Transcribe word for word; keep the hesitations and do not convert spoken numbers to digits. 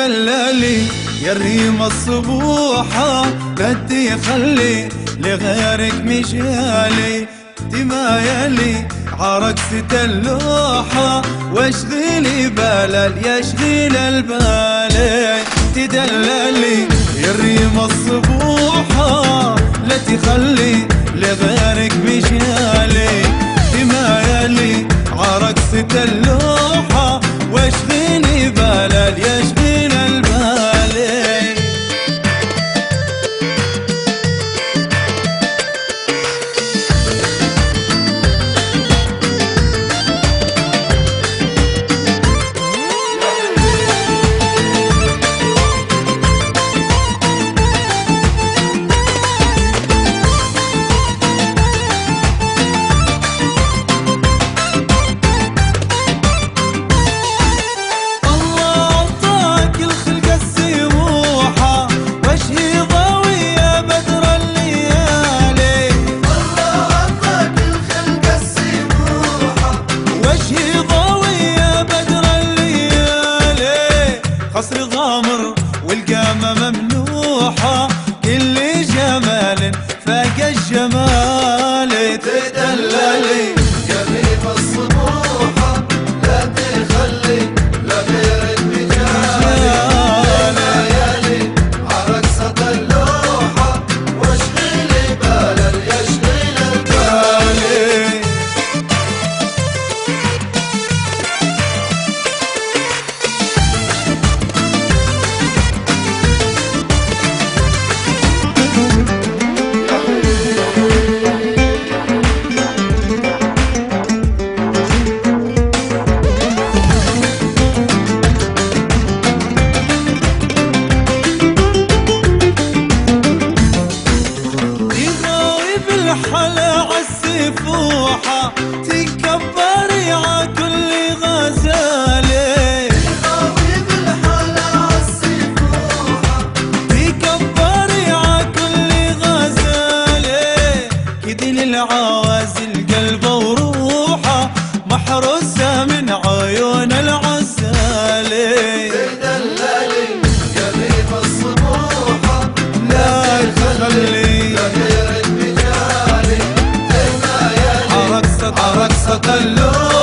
تدللي يا الريم الصبوحة، لا تخلي لغيرك مجالي، تمايلي عرقصة اللوحة واشغلي بالال يشغل البال. تدللي يا الريم الصبوحة، لا تخلي لغيرك مجالي، تمايلي عرقصة اللوحة واشغلي بالال يشغل البال. قصر غامر والقامة ممنوحة، كل جمال فاق الجمال. تدللي يا ريم الصبوحة، لا تخلي لغيرك مجالي، ليالي عرقصة اللوحة واشغلي بالال يشغل البال. حلا عالسفوحة تكبري عكل غزالي، تغاوي بالحلا عالسفوحة تكبري عكل غزالي، كدي للعوازل قلبه وروحه محروسة من عيون العزالي. تدللي يا ريم الصبوحة، لا تخلي لغيرك مجالي، عرقصة اللوحة